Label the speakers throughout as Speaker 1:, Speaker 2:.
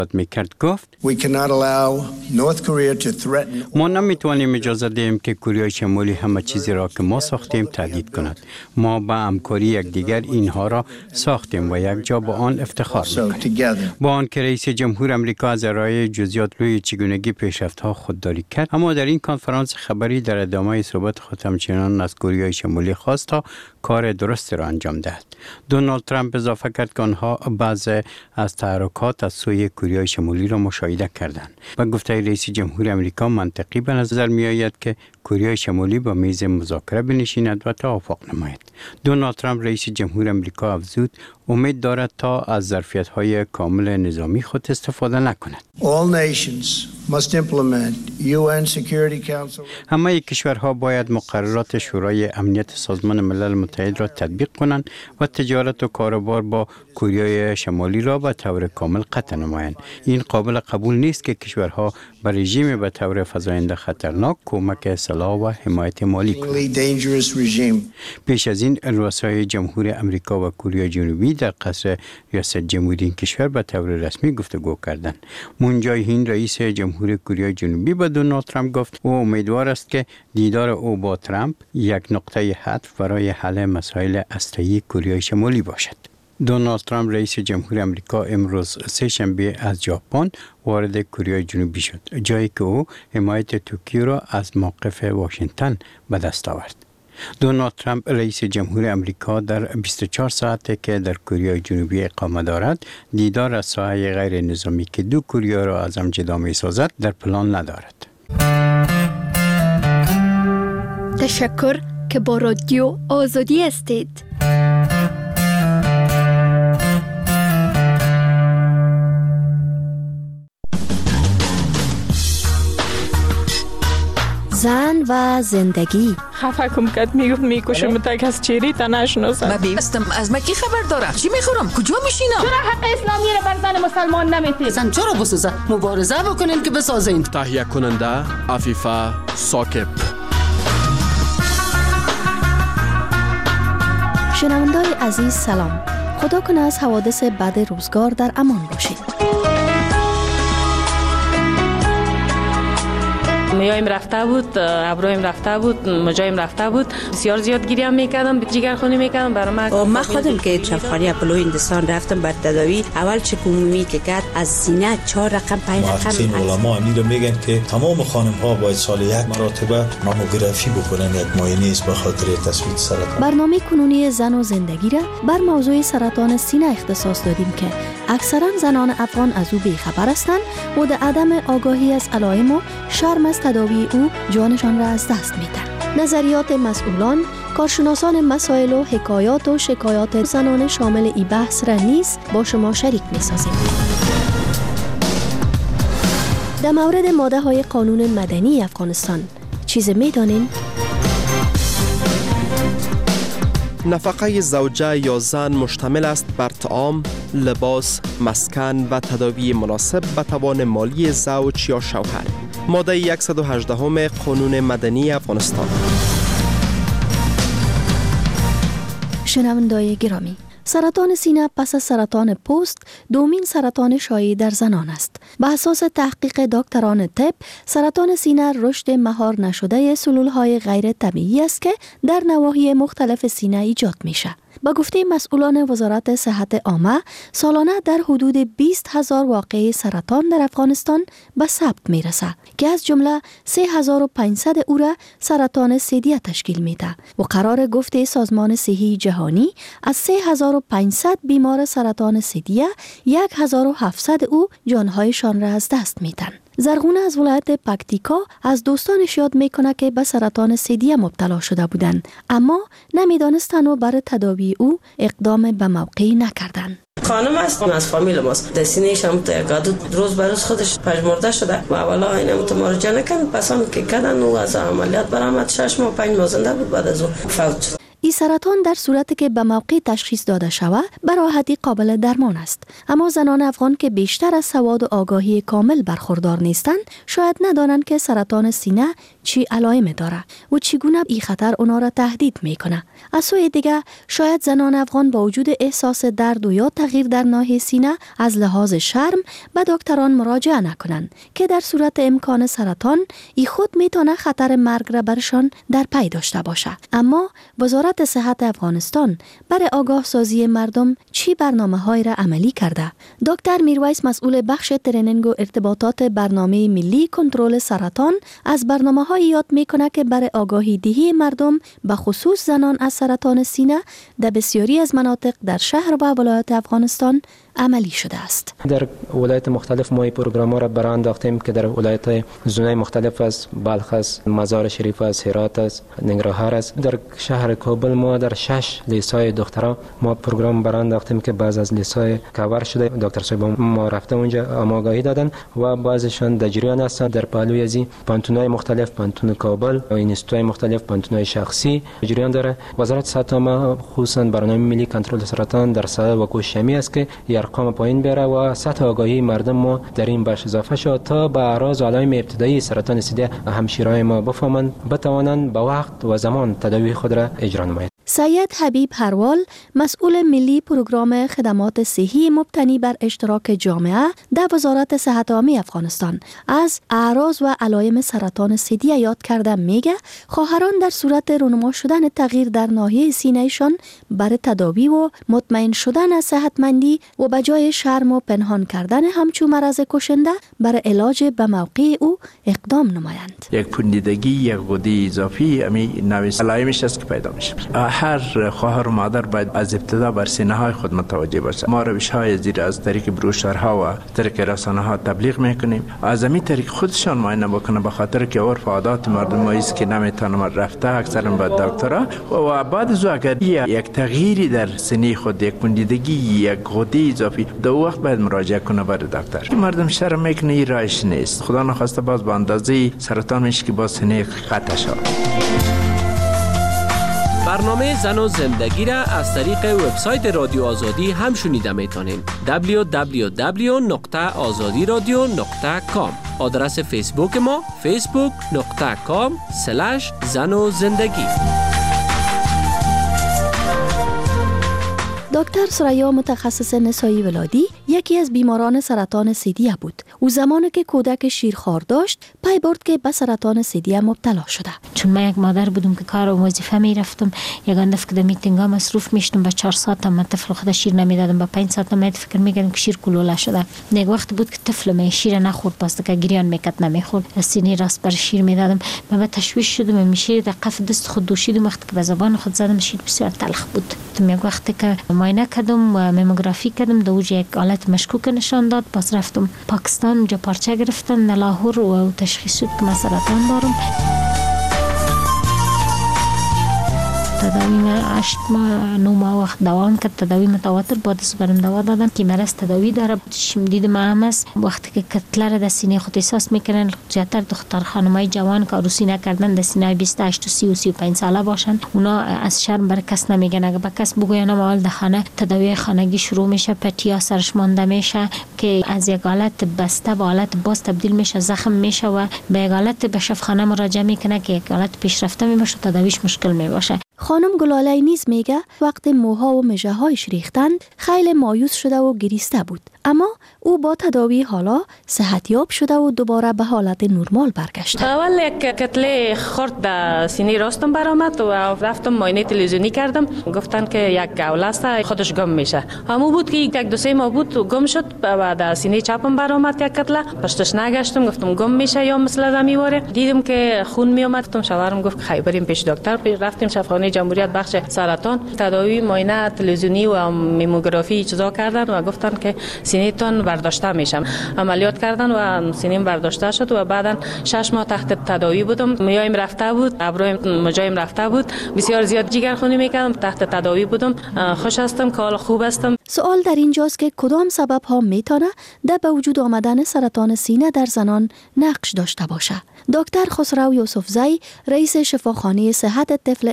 Speaker 1: میکرد گفت ما نمیتوانیم اجازه دهیم که کره شمالی همه چیزی را که ما ساختیم تهدید کند. ما با همکاری یکدیگر اینها را ساختیم و یک جا با آن افتخار میکنیم. با آن که رئیس جمهور امریکا از ارائه جزئیات روی چگونگی پیشرفت‌ها خودداری کرد، اما در این کنفرانس خبری در ادامه صحبت خود همچنان از کره شمالی خواست تا کار درست را انجام دهد. دونالد ترامپ اضافه کرد که آنها بعضی از تحرکات از سوی کره شمالی را مشاهده کردند و گفته رئیس جمهور امریکا منطقی به نظر می آید که کره شمالی با میز مذاکره بنشیند و توافق نماید. دونالد ترامپ رئیس جمهور امریکا افزود امید دارد تا از ظرفیت‌های کامل نظامی خود استفاده نکند. همه کشورها باید مقررات شورای امنیت سازمان ملل متحد را تطبیق کنند و تجارت و کاروبار با کره شمالی را به طور کامل قطع نمایند. این قابل قبول نیست که کشورها به رژیم به طور فزاینده خطرناک کمک سلاح و حمایت مالی کنند. پیش از این رؤسای جمهور امریکا و کره جنوبی در قصر ریاست جمهوری این کشور به طور رسمی گفتگو کردند. مون جای هین رئیس جمهور کره جنوبی به دونالد ترامپ گفت او امیدوار است که دیدار او با ترامپ یک نقطه عطف برای حل مسائل هسته‌ای کره شمالی باشد. دونالد ترامپ رئیس جمهور امریکا امروز سه‌شنبه از ژاپن وارد کره جنوبی شد، جایی که او حمایت توکیو را از موقف واشنگتن به دست آورد. دونالد ترامپ رئیس جمهور امریکا در 24 ساعته که در کره جنوبی اقامت دارد، دیدار از ساحه غیر نظامی که دو کره را از هم جدا می‌سازد در پلان ندارد.
Speaker 2: تشکر که با رادیو آزادی هستید. زن و زندگی.
Speaker 3: خفه کم کد میگفت میکشم تک از چیری تا نشناسم.
Speaker 4: من بیستم از مکی خبر داره. چی میخورم؟ کجا میشینم؟
Speaker 5: چرا حق اسلامی رو بر زن مسلمان نمیتید؟
Speaker 4: زن چرا بسازه؟ مبارزه بکنین که بسازین.
Speaker 6: تهیه کننده عفیفه ثاقب.
Speaker 2: شنوندگان عزیز سلام. خدا کنه از حوادث بد روزگار در امان باشید.
Speaker 3: میایم رفته بود، ابرویم رفته بود، مجایم رفته بود. بسیار زیاد گریه میکردم، جگرخونی میکردم برام.
Speaker 7: من خودم که شفاخانه اپولو هندوستان رفتم بر تداوی، اول چکونگویی که کرد از سینه 4 رقم 5 رقم.
Speaker 8: محققین علما امیر میگن که تمام خانم ها باید سال 1 مرتبه ماموگرافی بکنن، یک معاینه است به خاطر تثبیت سرطان.
Speaker 2: برنامه کنونی زن و زندگی را بر موضوع سرطان سینه اختصاص دادیم که اکثرا زنان افغان از او بیخبر هستند و در عدم آگاهی از علائم و شرم از تداوی او جانشان را از دست میدن. نظریات مسئولان، کارشناسان مسائل و حکایات و شکایات زنان شامل ای بحث را نیز با شما شریک می‌سازیم. در مورد ماده‌های قانون مدنی افغانستان چیز می‌دانین؟
Speaker 6: نفقه زوجه یا زن مشتمل است بر طعام، لباس، مسکن و تداوی مناسب به توان مالی زوج یا شوهر. ماده 118 قانون مدنی افغانستان.
Speaker 2: شنوندگان گرامی، سرطان سینه پس از سرطان پوست دومین سرطان شایع در زنان است. به اساس تحقیق دکتران طب، سرطان سینه رشد مهار نشده سلولهای غیر طبیعی است که در نواحی مختلف سینه ایجاد میشه. با گفته مسئولان وزارت صحت عامه، سالانه در حدود 20,000 واقعه سرطان در افغانستان به ثبت میرسه که از جمله 3,500 او را سرطان ثدیه تشکیل میده و قرار گفته سازمان صحی جهانی از 3,500 بیمار سرطان ثدیه 1,700 او جانهایشان را از دست میدن. زرغونه از ولایت پکتیکا از دوستانش یاد میکنه که به سرطان ثدیه مبتلا شده بودند، اما نمیدانستند و برای تداوی او اقدام به موقعی نکردند.
Speaker 9: خانم است از فامیل ماست، در سینه‌اش هم روز به روز خودش پژمرده شده و اولا اینا متمارجه نکردن، پس هم که کردن و از عملیات برآمد 6 ماه 5 ماه زنده بود، بعد از اون فوت شد.
Speaker 2: این سرطان در صورتی که به موقع تشخیص داده شود به راحتی قابل درمان است. اما زنان افغان که بیشتر از سواد و آگاهی کامل برخوردار نیستند شاید ندانند که سرطان سینه چی علائم داره و چگونه این خطر اونا را تهدید میکنه. از سوی دیگه شاید زنان افغان با وجود احساس درد و یا تغییر در ناحیه سینه از لحاظ شرم به دکتران مراجعه نکنند که در صورت امکان سرطان ای خود میتونه خطر مرگ را برشان در پی داشته باشه. اما وزارت صحت افغانستان برای آگاه سازی مردم چی برنامه‌های را عملی کرده؟ دکتر میرویس مسئول بخش ترینینگ و ارتباطات برنامه ملی کنترل سرطان از برنامه‌های یاد میکنه که برای آگاهی دهی مردم به خصوص زنان از سرطان سینه در بسیاری از مناطق در شهر و ولایات افغانستان عملی شده است.
Speaker 10: در ولایت مختلف ما این پروگرام ها را برای انداختیم که در ولایت زونای مختلف از بلخ است، مزار شریف است، هرات است، ننگرهار است. در شهر کابل ما در 6 لیسای دختران ما پروگرام برای انداختیم که بعض از لیسای کاور شده. دکتر صاحب ما رفته اونجا آماگاهی دادن و بعضشان در جریان هستند. در پهلوی از پانتونای مختلف، پانتون کابل و اینستیتوهای مختلف، پانتونای شخصی جریان داره. وزارت صحت ما خصوصا برنامه ملی کنترل سرطان در سال و کوشمی است که ارقام پایین بیاره و سطح آگاهی مردم ما در این بخش اضافه شد تا به اعراض و علائم ابتدایی سرطان سینه همشیرای ما بفهمند، بتوانند به وقت و زمان تداوی خود را اجرا نمایند.
Speaker 2: سید حبیب هروال مسئول ملی پروگرام خدمات صحی مبتنی بر اشتراک جامعه در وزارت صحت عامه افغانستان از اعراض و علائم سرطان ثدی یاد کرده میگه خواهران در صورت رونما شدن تغییر در ناحیه سینه‌شان برای تداوی و مطمئن شدن از صحتمندی و بجای شرم و پنهان کردن همچون مرض کشنده برای علاج به موقع او اقدام نمایند.
Speaker 11: یک پوندیدگی، یک غده اضافی امی نوع علائمش است که پیدا میشه. هر خواهر و مادر باید از ابتدا بر سینه های خود متوجه باشه. ما روش های زیر از طریق بروشورها و طریق رسانه ها تبلیغ میکنیم. از همین طریق خودشان معاینه بکنه، به خاطر که عرف و عادات مردم است که نمیتونه رفته اکثرا به دکترها و بعد از اگر یک تغییری در سینه خود، یک پوندیدگی، یک غده اضافی، دو وقت باید مراجعه کنه بر دکتر. مردم شرم میکنه، این راهش نیست. خدا نخواسته باز به اندازه سرطان میشه که با سینه قطع شود.
Speaker 12: برنامه زن و زندگی را از طریق وبسایت رادیو آزادی هم شنیده میتونین. www.azadiradio.com. آدرس فیسبوک ما facebook.com/zanozindagi.
Speaker 2: دکتر سریا متخصص نسایی ولادی یکی از بیماران سرطان ثدی بود. او زمانی که کودک شیرخوار داشت پی برد که به سرطان ثدی مبتلا شده.
Speaker 13: چون من یک مادر بودم که کار و وظیفه میرفتم، یگان دفعه که در میتینگ‌ها مصروف میشدم، به 4 ساعت من طفل خود شیر نمیدادم، به 5 ساعت من فکر میکردم که شیر کلوله شده. یک وقت بود که طفل من شیر نخورد، پس که گریان میکرد نمیخورد، سینه راست بر شیر میدادم. من به تشویش شدم، میشه در قف دست خود دوشیدم. وقتی که به زبان خود زدم شیر بسیار تلخ بود. یک وقتی که معاینه کردم و ماموگرافی کردم، دوج یک حالت مشکوک نشان داد. پس رفتم پاکستان، اونجا پارچه گرفتن لاهور و تشخیص شد که من سرطان دارم. تداوی من 8 ماه 9 ماه وقت دوام کرد. تداوی متواتر بعد از برم دوا دادن که مرض تداوی داره. چشم دیدم هم است. وقتی که کتله را در سینه خود احساس میکنن، زیادتر دختر خانمای جوان که عروسی نکردن در سینه 28 و 30 و 35 ساله باشن، اونا از شرم بر کس نمیگن. اگه به کس بگوین اول در خانه تداوی خانگی شروع میشه، پتیا سرش مانده میشه که از یک حالت بسته به حالت باز تبدیل میشه، زخم میشه و به یک حالت به شفاخانه مراجعه میکنه که یک حالت پیشرفته میباشه، تداویش مشکل میباشه. خانم گلاله نیز میگه وقت موها و مژه هایش ریختند خیلی مایوس شده و گریسته بود، اما او با تداوی حالا صحتیاب شده و دوباره به حالت نرمال برگشته.
Speaker 3: اول یک کتله خرد در سینه راستم برآمد و رفتم معاینه تلویزیونی کردم. گفتن که یک گوله است، خودش گم میشه. همون بود که یک 2-3 ماه بود و گم شد. بعد سینه چپم برآمد یک کتله، پشتش نگشتم، گفتم گم میشه یا مثلا میواره. دیدم که خون میومد. گفتم شوهرم گفت خیلی بریم پیش دکتر. رفتیم شفاخانه جمهوریت بخش سرطان، تداوی معاینه تلویزیونی و ماموگرافی چیزا کردن و گفتن که سینه تون برداشته میشم. عملیات کردن و سینه‌ام برداشته شد و بعداً 6 ماه تحت تداوی بودم. میایم رفته بود، ابرویم مجایم رفته بود، بسیار زیاد جگرخونی میکردم، تحت تداوی بودم. خوش هستم، کال خوب هستم.
Speaker 2: سوال در اینجاست که کدام سبب ها میتونه در به وجود آمدن سرطان سینه در زنان نقش داشته باشه. دکتر خسرو یوسفزی رئیس شفاخانه صحت طفل اندراگان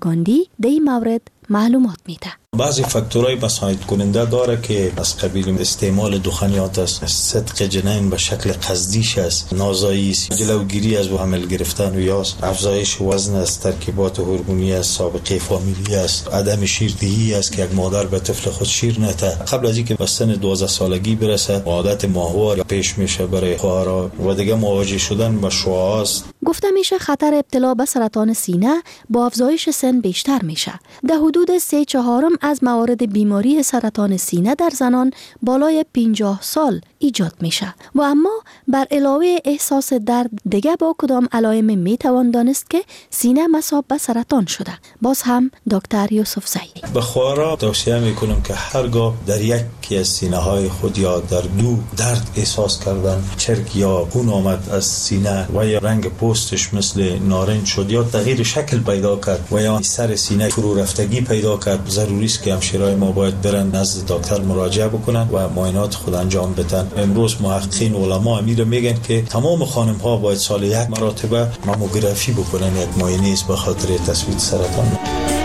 Speaker 2: گاندی در این مورد معلومات میده.
Speaker 8: بعضی فاکتورهای مساعد کننده داره که از قبیل استعمال دخانیات است، صدق جنین به شکل قصدیش است، نازایی است، جلوگیری از حمل گرفتن و یا افزایش وزن است، ترکیبات هورمونی است، سابقه فامیلی است، عدم شیردهی است که یک مادر به طفل خود شیر نده قبل از اینکه به سن 12 سالگی برسه، عادت ماهوار پیش میشه برای خواهرها و دیگه مواجه شدن با شعاع است.
Speaker 2: گفته میشه خطر ابتلا به سرطان سینه با افزایش سن بیشتر میشه. در حدود 3/4 از موارد بیماری سرطان سینه در زنان بالای 50 سال ایجاد میشه و اما بر علاوه احساس درد دیگه با کدام علائم میتوان دانست که سینه مصاب به سرطان شده؟ باز هم دکتر یوسف زیدی
Speaker 8: به خواهرها توصیه میکنم که هرگاه در یکی از سینه های خود یا در دو درد احساس کردن، چرک یا خون آمد از سینه و یا رنگ پوستش مثل نارنج شد یا تغییر شکل پیدا کرد و یا سر سینه فرو رفتگی پیدا کرد، ضروری است که همشیرای ما باید برن نزد دکتر مراجعه بکنن و معاینات خود انجام بدن. امروز محققین علما امیر میگن که تمام خانم ها باید سال 1 مرتبه ماموگرافی بکنن، یک معاینه است به خاطر تثبیت سرطان.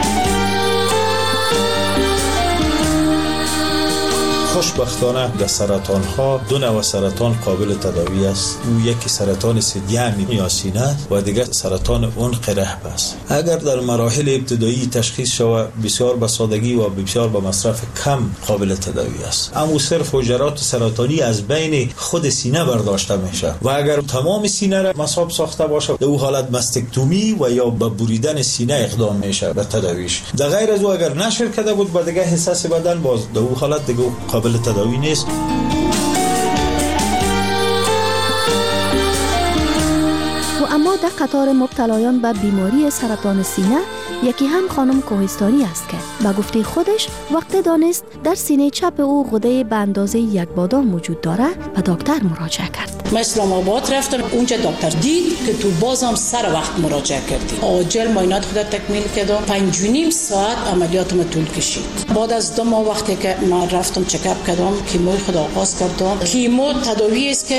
Speaker 8: خوشبختانه در سرطان ها 2 نوع سرطان قابل تداوی است. یکی سرطان ثدیه یا سینه و دیگر سرطان عنق رحم است. اگر در مراحل ابتدایی تشخیص شود بسیار به سادگی و بسیار به مصرف کم قابل تداوی است. اما صرف حجرات سرطانی از بین خود سینه برداشته میشه و اگر تمام سینه را مصاب ساخته باشه در اون حالت ماستکتومی و یا به بریدن سینه اقدام میشه به تداویش. در غیر از او اگر نشر کرده بود به دیگه حساس بدن باز در اون حالت دیگه قابل تداوی نیست.
Speaker 2: و اما در قطار مبتلایان به بیماری سرطان سینه یکی هم خانم کوهستانی است که به گفته خودش وقت دانست در سینه چپ او غده به اندازه 1 بادام وجود داره و دکتر مراجعه کرد.
Speaker 4: من اسلام آباد رفتم، اونجا دکتر دید که تو بازم سر وقت مراجعه کردی. عاجل معاینات خود تکمیل کردم. 5.5 ساعت عملیاتم طول کشید. بعد از 2 ماه وقتی که من رفتم چکاپ کردم، کیمو خود آغاز کردم. کیمو تداوی است که